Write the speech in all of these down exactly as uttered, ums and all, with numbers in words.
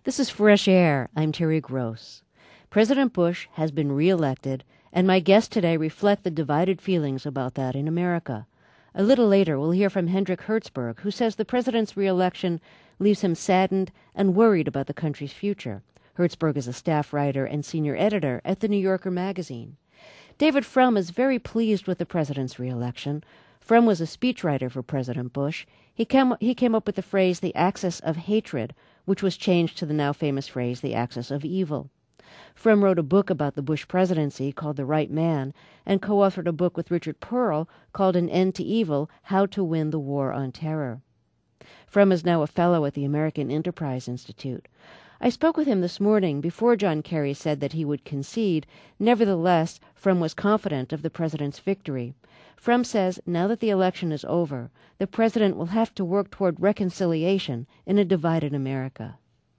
This is Fresh Air. I'm Terry Gross. President Bush has been reelected, and my guests today reflect the divided feelings about that in America. A little later, we'll hear from Hendrik Hertzberg, who says the president's reelection leaves him saddened and worried about the country's future. Hertzberg is a staff writer and senior editor at The New Yorker magazine. David Frum is very pleased with the president's reelection. Frum was a speechwriter for President Bush. He came, he came up with the phrase, the axis of hatred, which was changed to the now famous phrase, the axis of evil. Frum wrote a book about the Bush presidency called The Right Man, and co-authored a book with Richard Pearl called An End to Evil, How to Win the War on Terror. Frum is now a fellow at the American Enterprise Institute. I spoke with him this morning before John Kerry said that he would concede. Nevertheless, Frum was confident of the president's victory. Frum says now that the election is over, the president will have to work toward reconciliation in a divided America.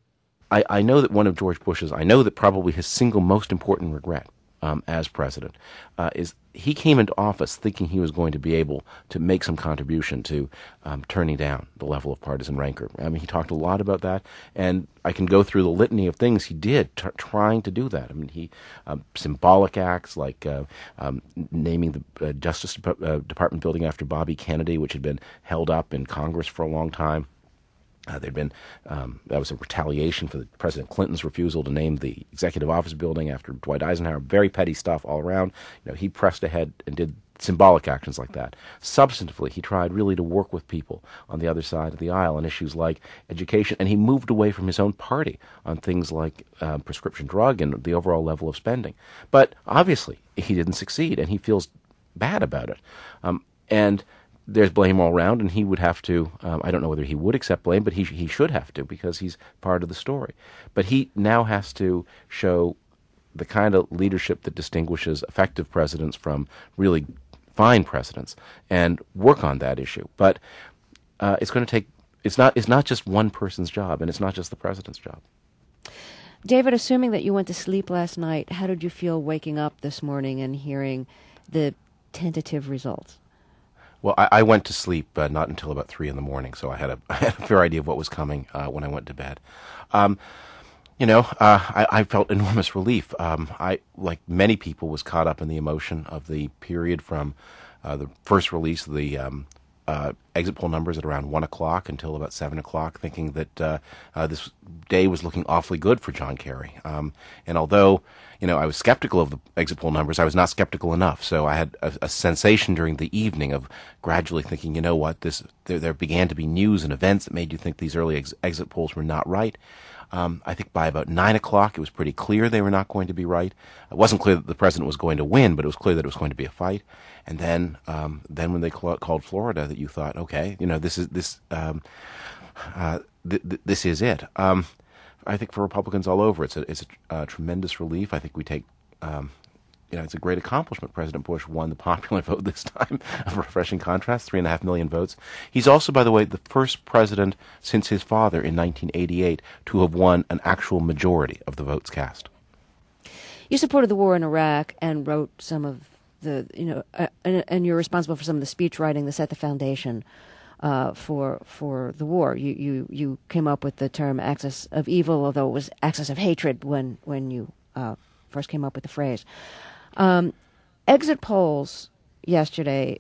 I, I know that one of George Bush's, I know that probably his single most important regret um, as president uh, is he came into office thinking he was going to be able to make some contribution to um, turning down the level of partisan rancor. I mean, he talked a lot about that, and I can go through the litany of things he did t- trying to do that. I mean, he um, symbolic acts like uh, um, naming the uh, Justice Dep- uh, Department building after Bobby Kennedy, which had been held up in Congress for a long time. Uh, there'd been um, that was a retaliation for the President Clinton's refusal to name the Executive Office Building after Dwight Eisenhower. Very petty stuff all around. You know, he pressed ahead and did symbolic actions like that. Substantively, he tried really to work with people on the other side of the aisle on issues like education, and he moved away from his own party on things like uh, prescription drug and the overall level of spending. But obviously, he didn't succeed, and he feels bad about it. Um, and There's blame all around, and he would have to, um, I don't know whether he would accept blame, but he he should have to because he's part of the story. But he now has to show the kind of leadership that distinguishes effective presidents from really fine presidents and work on that issue. But uh, it's going to take, it's not, it's not just one person's job, and it's not just the president's job. David, assuming that you went to sleep last night, how did you feel waking up this morning and hearing the tentative results? Well, I, I went to sleep uh, not until about three in the morning, so I had a, I had a fair idea of what was coming uh, when I went to bed. Um, you know, uh, I, I felt enormous relief. Um, I, like many people, was caught up in the emotion of the period from uh, the first release of the um, uh, exit poll numbers at around one o'clock until about seven o'clock, thinking that uh, uh, this day was looking awfully good for John Kerry. Um, and although, you know, I was skeptical of the exit poll numbers, I was not skeptical enough. So I had a, a sensation during the evening of gradually thinking, you know what, this there, there began to be news and events that made you think these early ex- exit polls were not right. Um, I think by about nine o'clock, it was pretty clear they were not going to be right. It wasn't clear that the president was going to win, but it was clear that it was going to be a fight. And then, um, then when they call, called Florida, that you thought, okay, you know, this is this, um, uh, th- th- this is it. Um, I think for Republicans all over, it's a it's a, a tremendous relief. I think we take, um, you know, it's a great accomplishment. President Bush won the popular vote this time, a refreshing contrast, three and a half million votes. He's also, by the way, the first president since his father in nineteen eighty-eight to have won an actual majority of the votes cast. You supported the war in Iraq and wrote some of the, you know, uh, and, and you're responsible for some of the speech writing that set the foundation uh, for for the war. You, you you came up with the term axis of evil, although it was axis of hatred when, when you uh, first came up with the phrase. Um, exit polls yesterday,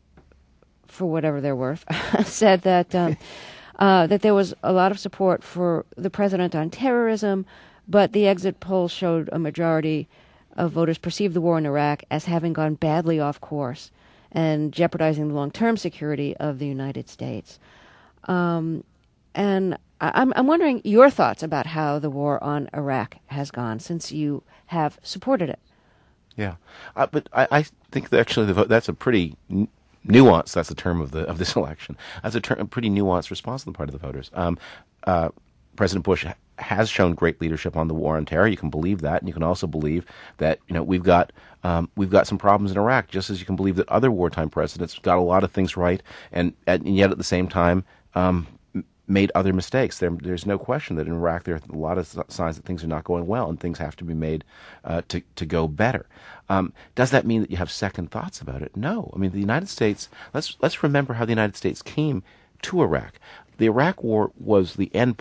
for whatever they're worth, said that um, uh, that there was a lot of support for the president on terrorism, but the exit polls showed a majority of voters perceived the war in Iraq as having gone badly off course and jeopardizing the long-term security of the United States. Um, and I'm, I'm wondering your thoughts about how the war on Iraq has gone, since you have supported it. Yeah, uh, but I, I think that actually the vote, that's a pretty n- nuanced, that's the term of the of this election, that's a, ter- a pretty nuanced response on the part of the voters. Um, uh, President Bush ha- has shown great leadership on the war on terror. You can believe that, and you can also believe that, you know, we've got um, we've got some problems in Iraq, just as you can believe that other wartime presidents got a lot of things right, and, and yet at the same time um, made other mistakes. There, there's no question that in Iraq there are a lot of signs that things are not going well, and things have to be made uh, to to go better. Um, does that mean that you have second thoughts about it? No. I mean, the United States. Let's let's remember how the United States came to Iraq. The Iraq War was the end point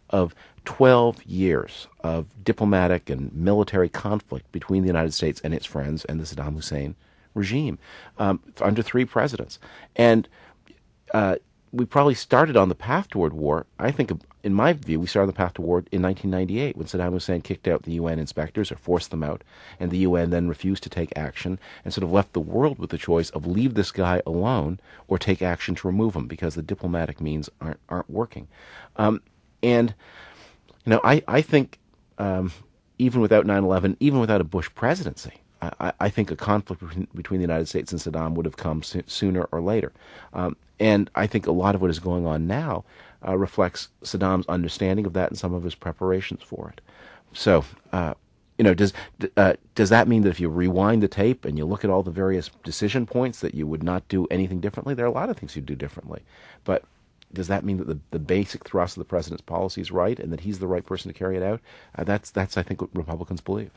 of twelve years of diplomatic and military conflict between the United States and its friends and the Saddam Hussein regime um, under three presidents. And uh, we probably started on the path toward war. I think, in my view, we started on the path toward war in nineteen ninety-eight when Saddam Hussein kicked out the U N inspectors or forced them out, and the U N then refused to take action and sort of left the world with the choice of leave this guy alone or take action to remove him because the diplomatic means aren't aren't working. Um, and you know, I I think um, even without nine eleven, even without a Bush presidency, I, I think a conflict between, between the United States and Saddam would have come so, sooner or later. Um, and I think a lot of what is going on now uh, reflects Saddam's understanding of that and some of his preparations for it. So, uh, you know, does uh, does that mean that if you rewind the tape and you look at all the various decision points that you would not do anything differently? There are a lot of things you'd do differently. But does that mean that the, the basic thrust of the president's policy is right and that he's the right person to carry it out? Uh, that's, that's, I think, what Republicans believe.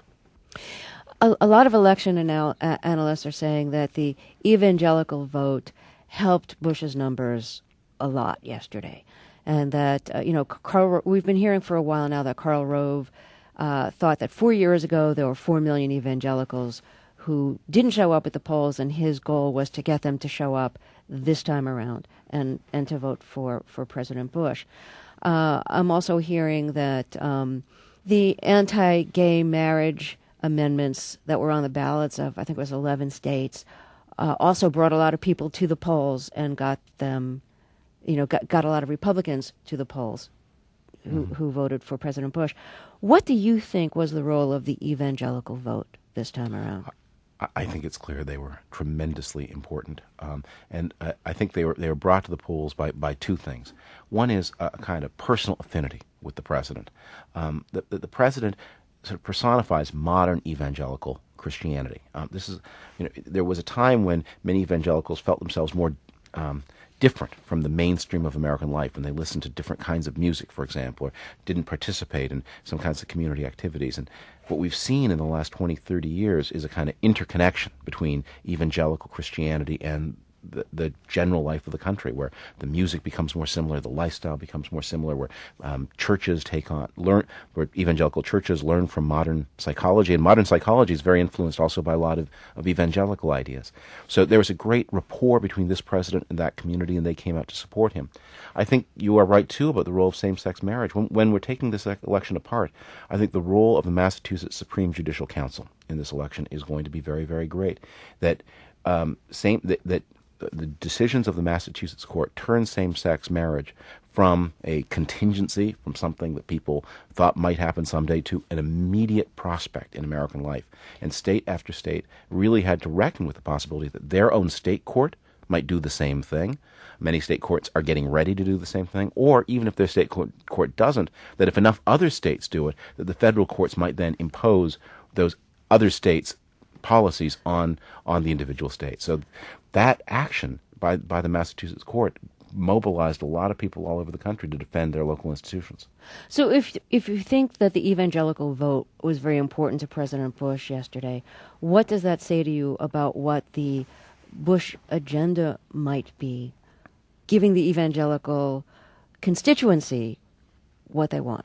A, a lot of election anal- uh, analysts are saying that the evangelical vote helped Bush's numbers a lot yesterday, and that uh, you know, Karl, we've been hearing for a while now that Karl Rove uh, thought that four years ago there were four million evangelicals who didn't show up at the polls, and his goal was to get them to show up this time around and and to vote for for President Bush. Uh, I'm also hearing that um, the anti-gay marriage amendments that were on the ballots of, I think it was eleven states, uh, also brought a lot of people to the polls and got them, you know, got, got a lot of Republicans to the polls who, mm-hmm. who voted for President Bush. What do you think was the role of the evangelical vote this time around? I think it's clear they were tremendously important, um, and uh, I think they were they were brought to the polls by, by two things. One is a kind of personal affinity with the president. Um, the, the, the president sort of personifies modern evangelical Christianity. Um, this is, you know, there was a time when many evangelicals felt themselves more um, different from the mainstream of American life when they listened to different kinds of music, for example, or didn't participate in some kinds of community activities. And what we've seen in the last twenty, thirty years is a kind of interconnection between evangelical Christianity and the, the general life of the country, where the music becomes more similar, the lifestyle becomes more similar, where um, churches take on, learn, where evangelical churches learn from modern psychology, and modern psychology is very influenced also by a lot of, of evangelical ideas. So there was a great rapport between this president and that community, and they came out to support him. I think you are right, too, about the role of same-sex marriage. When, when we're taking this election apart, I think the role of the Massachusetts Supreme Judicial Council in this election is going to be very, very great. That um, same that, that the decisions of the Massachusetts court turn same-sex marriage from a contingency, from something that people thought might happen someday, to an immediate prospect in American life. And state after state really had to reckon with the possibility that their own state court might do the same thing. Many state courts are getting ready to do the same thing. Or even if their state court, court doesn't, that if enough other states do it, that the federal courts might then impose those other states' policies on on the individual states. So that action by by the Massachusetts court mobilized a lot of people all over the country to defend their local institutions. So if if you think that the evangelical vote was very important to President Bush yesterday, what does that say to you about what the Bush agenda might be, giving the evangelical constituency what they want?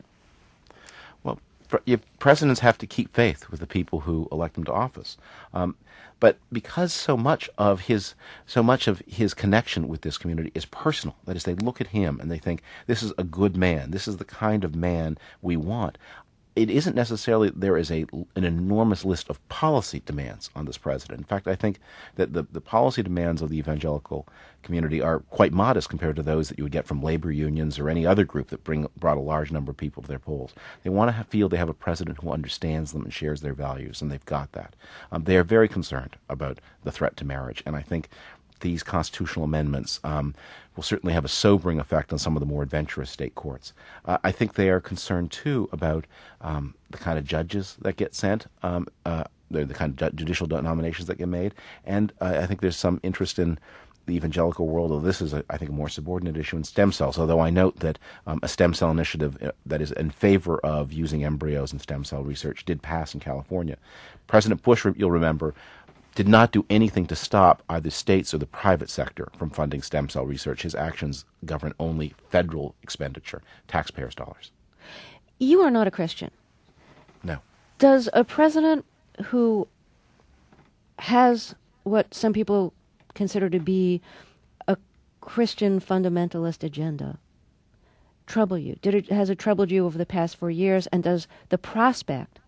Well, presidents have to keep faith with the people who elect them to office. Um, but because so much of his so much of his connection with this community is personal, that is, they look at him and they think, this is a good man, this is the kind of man we want. It isn't necessarily there is a an enormous list of policy demands on this president. In fact, I think that the, the policy demands of the evangelical community are quite modest compared to those that you would get from labor unions or any other group that bring brought a large number of people to their polls. They want to have, feel they have a president who understands them and shares their values, and they've got that. Um, they are very concerned about the threat to marriage, and I think these constitutional amendments um, will certainly have a sobering effect on some of the more adventurous state courts. Uh, I think they are concerned, too, about um, the kind of judges that get sent, um, uh, the kind of ju- judicial nominations that get made, and uh, I think there's some interest in the evangelical world, although this is, a, I think, a more subordinate issue in stem cells, although I note that um, a stem cell initiative uh, that is in favor of using embryos in stem cell research did pass in California. President Bush, you'll remember, did not do anything to stop either states or the private sector from funding stem cell research. His actions govern only federal expenditure, taxpayers' dollars. You are not a Christian. No. Does a president who has what some people consider to be a Christian fundamentalist agenda trouble you? Did it has it troubled you over the past four years? And does the prospect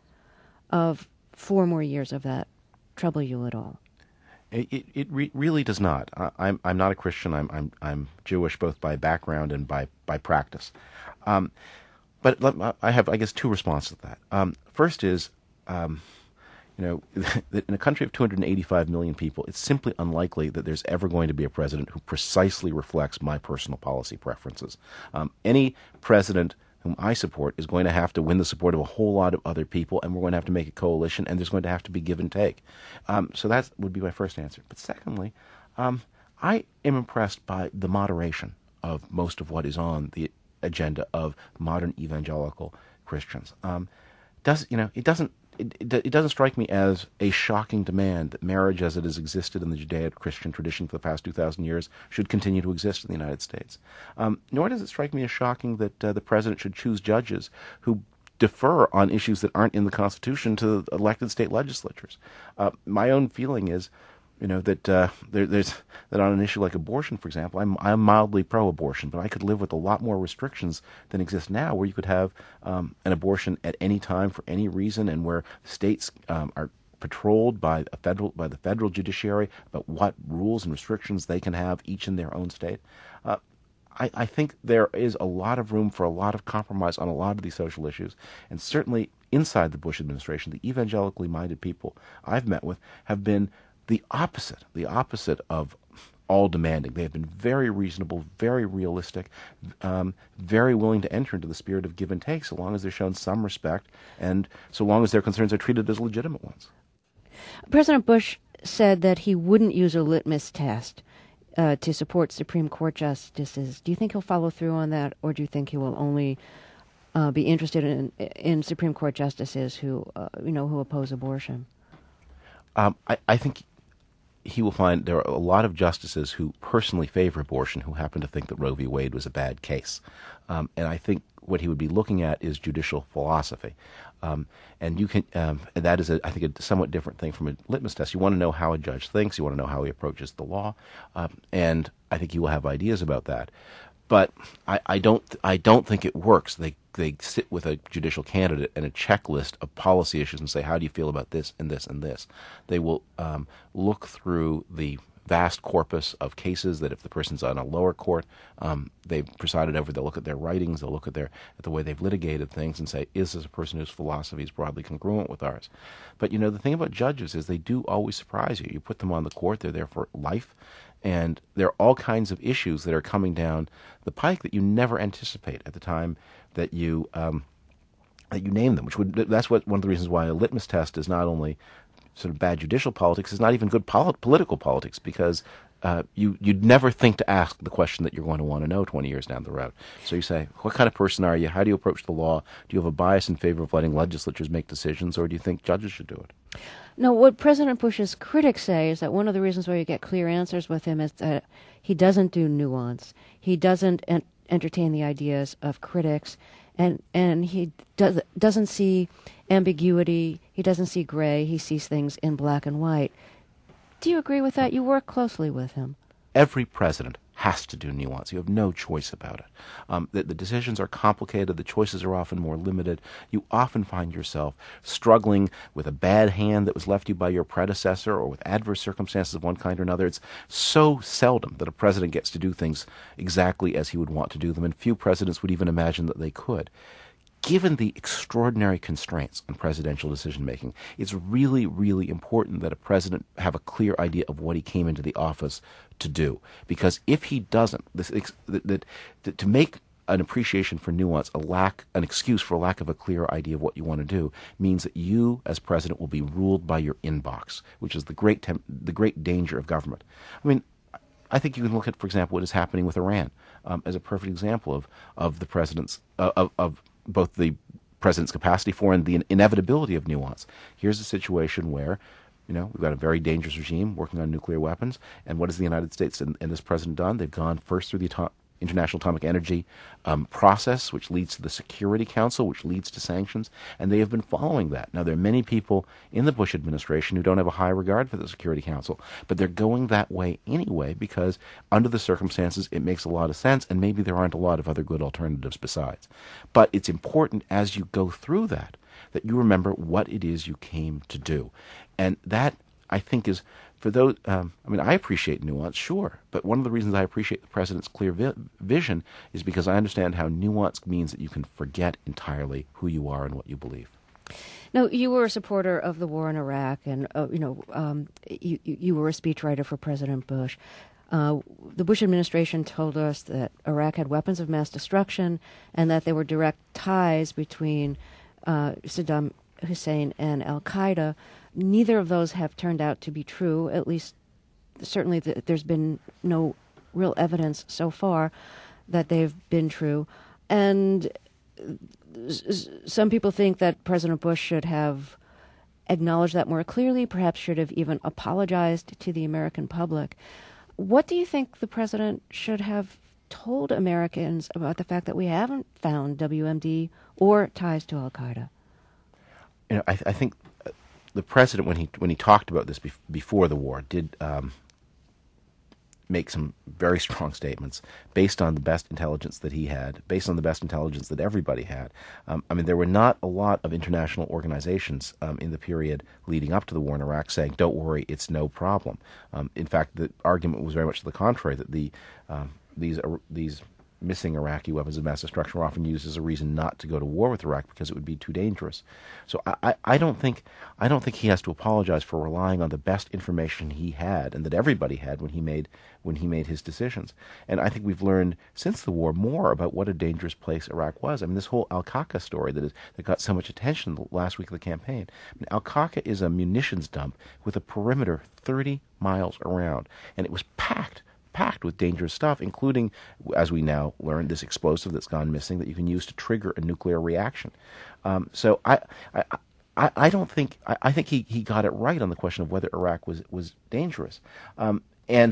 of four more years of that trouble you at all? It it, it re- really does not. I, I'm I'm not a Christian. I'm I'm I'm Jewish both by background and by by practice. Um, but let, I have I guess two responses to that. Um, first is. Um, You know, that in a country of two hundred eighty-five million people, it's simply unlikely that there's ever going to be a president who precisely reflects my personal policy preferences. Um, any president whom I support is going to have to win the support of a whole lot of other people, and we're going to have to make a coalition, and there's going to have to be give and take. Um, so that would be my first answer. But secondly, um, I am impressed by the moderation of most of what is on the agenda of modern evangelical Christians. Um, does you know? It doesn't. It, it, it doesn't strike me as a shocking demand that marriage as it has existed in the Judeo-Christian tradition for the past two thousand years should continue to exist in the United States. Um, nor does it strike me as shocking that uh, the president should choose judges who defer on issues that aren't in the Constitution to elected state legislatures. Uh, my own feeling is, you know, that uh, there, there's that on an issue like abortion, for example, I'm I'm mildly pro-abortion, but I could live with a lot more restrictions than exist now, where you could have um, an abortion at any time for any reason, and where states um, are patrolled by a federal by the federal judiciary about what rules and restrictions they can have each in their own state. Uh, I, I think there is a lot of room for a lot of compromise on a lot of these social issues, and certainly inside the Bush administration, the evangelically minded people I've met with have been the opposite, the opposite of all demanding. They have been very reasonable, very realistic, um, very willing to enter into the spirit of give and take, so long as they're shown some respect and so long as their concerns are treated as legitimate ones. President Bush said that he wouldn't use a litmus test uh, to support Supreme Court justices. Do you think he'll follow through on that, or do you think he will only uh, be interested in in Supreme Court justices who, uh, you know, who oppose abortion? Um, I, I think he will find there are a lot of justices who personally favor abortion who happen to think that Roe v. Wade was a bad case. Um, and I think what he would be looking at is judicial philosophy. Um, and you can, um, and that is, a, I think, a somewhat different thing from a litmus test. You want to know how a judge thinks. You want to know how he approaches the law. Um, and I think he will have ideas about that. But I, I don't I don't think it works. They they sit with a judicial candidate and a checklist of policy issues and say, how do you feel about this and this and this? They will um, look through the vast corpus of cases that if the person's on a lower court, um, they've presided over, they'll look at their writings, they'll look at their at the way they've litigated things and say, is this a person whose philosophy is broadly congruent with ours? But, you know, the thing about judges is they do always surprise you. You put them on the court, they're there for life. And there are all kinds of issues that are coming down the pike that you never anticipate at the time that you um, that you name them. Which would that's what one of the reasons why a litmus test is not only sort of bad judicial politics, it's not even good pol- political politics, because uh, you you'd never think to ask the question that you're going to want to know twenty years down the road. So you say, what kind of person are you? How do you approach the law? Do you have a bias in favor of letting legislatures make decisions, or do you think judges should do it? No, what President Bush's critics say is that one of the reasons why you get clear answers with him is that he doesn't do nuance. He doesn't en- entertain the ideas of critics, and and he does, doesn't see ambiguity. He doesn't see gray. He sees things in black and white. Do you agree with that? You work closely with him. Every president has to do nuance. You have no choice about it. Um, the, the decisions are complicated. The choices are often more limited. You often find yourself struggling with a bad hand that was left you by your predecessor or with adverse circumstances of one kind or another. It's so seldom that a president gets to do things exactly as he would want to do them, and few presidents would even imagine that they could. Given the extraordinary constraints on presidential decision-making, it's really, really important that a president have a clear idea of what he came into the office to do. Because if he doesn't, this, that, that, that, to make an appreciation for nuance a lack, an excuse for a lack of a clear idea of what you want to do, means that you, as president, will be ruled by your inbox, which is the great temp- the great danger of government. I mean, I think you can look at, for example, what is happening with Iran um, as a perfect example of of the president's uh, of of both the president's capacity for and the inevitability of nuance. Here's a situation where, you know, we've got a very dangerous regime working on nuclear weapons, and what has the United States and, and this president done? They've gone first through the International Atomic Energy um, process, which leads to the Security Council, which leads to sanctions, and they have been following that. Now, there are many people in the Bush administration who don't have a high regard for the Security Council, but they're going that way anyway because under the circumstances it makes a lot of sense, and maybe there aren't a lot of other good alternatives besides. But it's important as you go through that that you remember what it is you came to do. And that, I think, is for those, um, I mean, I appreciate nuance, sure, but one of the reasons I appreciate the president's clear vi- vision is because I understand how nuance means that you can forget entirely who you are and what you believe. Now, you were a supporter of the war in Iraq, and uh, you know, um, you, you were a speechwriter for President Bush. Uh, the Bush administration told us that Iraq had weapons of mass destruction and that there were direct ties between uh, Saddam Hussein and Al-Qaeda. Neither of those have turned out to be true, at least certainly th- there's been no real evidence so far that they've been true. And s- some people think that President Bush should have acknowledged that more clearly, perhaps should have even apologized to the American public. What do you think the president should have told Americans about the fact that we haven't found W M D or ties to Al-Qaeda? You know, I, I think the president, when he when he talked about this bef- before the war, did um, make some very strong statements based on the best intelligence that he had, based on the best intelligence that everybody had. Um, I mean, there were not a lot of international organizations um, in the period leading up to the war in Iraq saying, "Don't worry, it's no problem." Um, in fact, the argument was very much to the contrary, that the um, these uh, these missing Iraqi weapons of mass destruction were often used as a reason not to go to war with Iraq because it would be too dangerous. So I, I, I don't think I don't think he has to apologize for relying on the best information he had and that everybody had when he made when he made his decisions. And I think we've learned since the war more about what a dangerous place Iraq was. I mean, this whole Al-Qaqa story that is that got so much attention the last week of the campaign. I mean, Al-Qaqa is a munitions dump with a perimeter thirty miles around, and it was packed. packed with dangerous stuff, including, as we now learn, this explosive that's gone missing that you can use to trigger a nuclear reaction. Um, so I, I, I, I don't think I, I think he, he got it right on the question of whether Iraq was was dangerous, um, and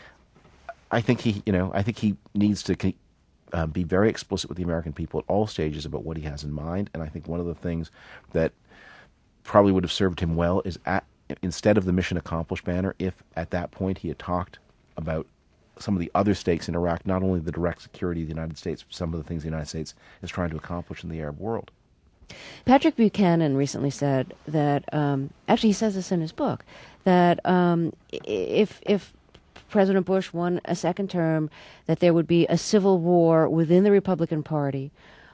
I think he you know I think he needs to uh, be very explicit with the American people at all stages about what he has in mind. And I think one of the things that probably would have served him well is at, instead of the mission accomplished banner, if at that point he had talked about some of the other stakes in Iraq, not only the direct security of the United States, but some of the things the United States is trying to accomplish in the Arab world. Patrick Buchanan recently said that, um, actually he says this in his book, that um, if if President Bush won a second term, that there would be a civil war within the Republican Party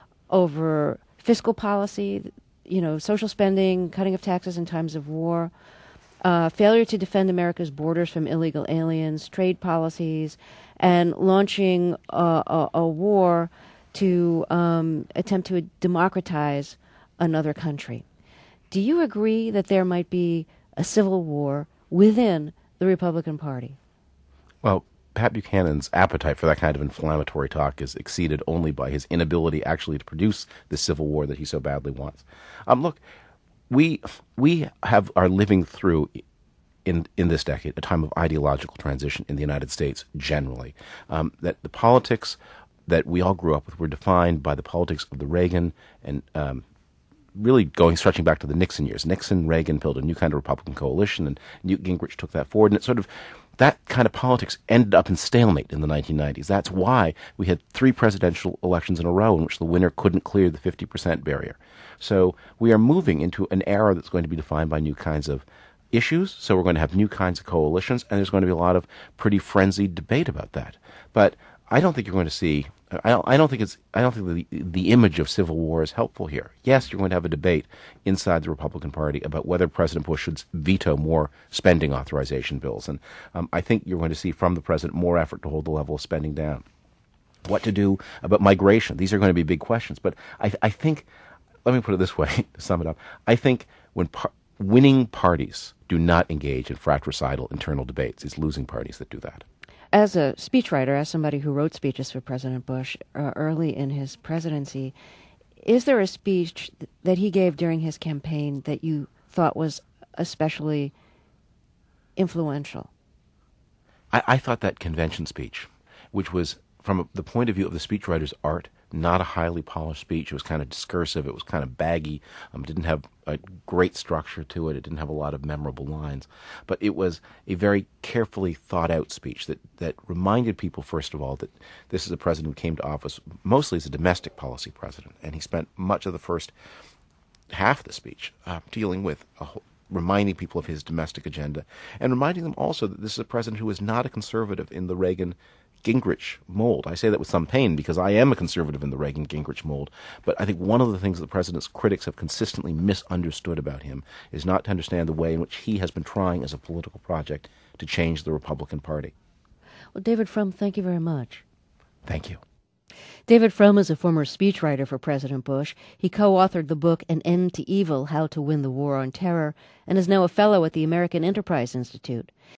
over fiscal policy, you know, social spending, cutting of taxes in times of war, Uh, failure to defend America's borders from illegal aliens, trade policies, and launching a, a, a war to um, attempt to democratize another country. Do you agree that there might be a civil war within the Republican Party? Well, Pat Buchanan's appetite for that kind of inflammatory talk is exceeded only by his inability actually to produce the civil war that he so badly wants. Um, look, We we have are living through in in this decade a time of ideological transition in the United States generally. Um, that the politics that we all grew up with were defined by the politics of the Reagan and um, really going stretching back to the Nixon years. Nixon, Reagan built a new kind of Republican coalition, and Newt Gingrich took that forward, and it sort of that kind of politics ended up in stalemate in the nineteen nineties. That's why we had three presidential elections in a row in which the winner couldn't clear the fifty percent barrier. So we are moving into an era that's going to be defined by new kinds of issues. So we're going to have new kinds of coalitions, and there's going to be a lot of pretty frenzied debate about that. But I don't think you're going to see. I don't, I don't think it's. I don't think the the image of civil war is helpful here. Yes, you're going to have a debate inside the Republican Party about whether President Bush should veto more spending authorization bills, and um, I think you're going to see from the president more effort to hold the level of spending down. What to do about migration? These are going to be big questions. But I, I think, let me put it this way to sum it up. I think when par- winning parties do not engage in fratricidal internal debates, it's losing parties that do that. As a speechwriter, as somebody who wrote speeches for President Bush uh, early in his presidency, is there a speech that he gave during his campaign that you thought was especially influential? I, I thought that convention speech, which was from the point of view of the speechwriter's art, not a highly polished speech. It was kind of discursive. It was kind of baggy. Um, it didn't have a great structure to it. It didn't have a lot of memorable lines. But it was a very carefully thought-out speech that, that reminded people, first of all, that this is a president who came to office mostly as a domestic policy president. And he spent much of the first half of the speech uh, dealing with a whole, reminding people of his domestic agenda, and reminding them also that this is a president who is not a conservative in the Reagan Gingrich mold. I say that with some pain because I am a conservative in the Reagan Gingrich mold, but I think one of the things the president's critics have consistently misunderstood about him is not to understand the way in which he has been trying as a political project to change the Republican Party. Well, David Frum, thank you very much. Thank you. David Frum is a former speechwriter for President Bush. He co-authored the book An End to Evil, How to Win the War on Terror, and is now a fellow at the American Enterprise Institute.